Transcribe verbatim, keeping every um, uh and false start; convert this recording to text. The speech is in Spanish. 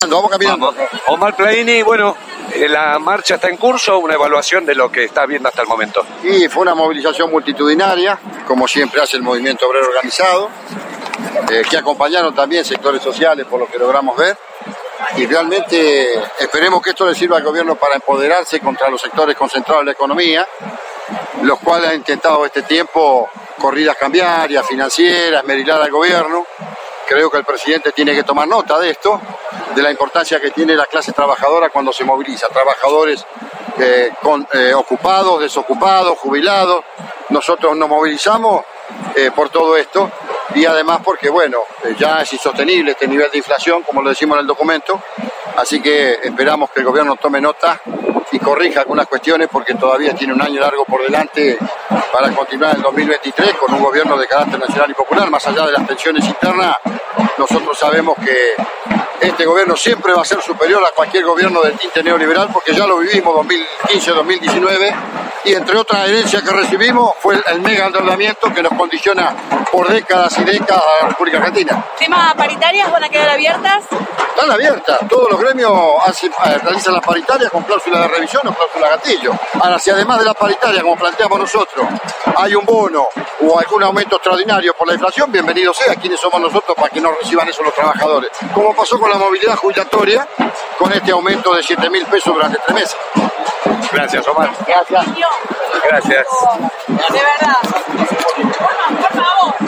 Vamos caminando. Vamos. Omar Plaini, bueno, la marcha está en curso, una evaluación de lo que está viendo hasta el momento. Y fue una movilización multitudinaria, como siempre hace el movimiento obrero organizado, eh, que acompañaron también sectores sociales por lo que logramos ver. Y realmente esperemos que esto le sirva al gobierno para empoderarse contra los sectores concentrados en la economía, los cuales han intentado este tiempo corridas cambiarias, financieras, esmerilar al gobierno. Creo que el presidente tiene que tomar nota de esto, de la importancia que tiene la clase trabajadora cuando se moviliza. Trabajadores eh, con, eh, ocupados, desocupados, jubilados. Nosotros nos movilizamos eh, por todo esto y además porque, bueno, eh, ya es insostenible este nivel de inflación, como lo decimos en el documento. Así que esperamos que el gobierno tome nota y corrija algunas cuestiones porque todavía tiene un año largo por delante para continuar el dos mil veintitrés con un gobierno de carácter nacional y popular. Más allá de las tensiones internas, nosotros sabemos que este gobierno siempre va a ser superior a cualquier gobierno del tinte neoliberal porque ya lo vivimos dos mil quince dos mil diecinueve y entre otras herencias que recibimos fue el, el mega endeudamiento que nos condiciona por décadas y décadas a la República Argentina. ¿Temas paritarias van a quedar abiertas? Están abiertas, todos los gremios hacen, eh, realizan las paritarias con cláusula de revisión o cláusula gatillo. Ahora, si además de la paritaria, como planteamos nosotros, hay un bono o algún aumento extraordinario por la inflación, bienvenido sea. ¿Quiénes somos nosotros para que no reciban eso los trabajadores? Como pasó con la movilidad jubilatoria, con este aumento de siete mil pesos durante tres meses. Gracias, Omar. Gracias. Gracias. De verdad. Por favor.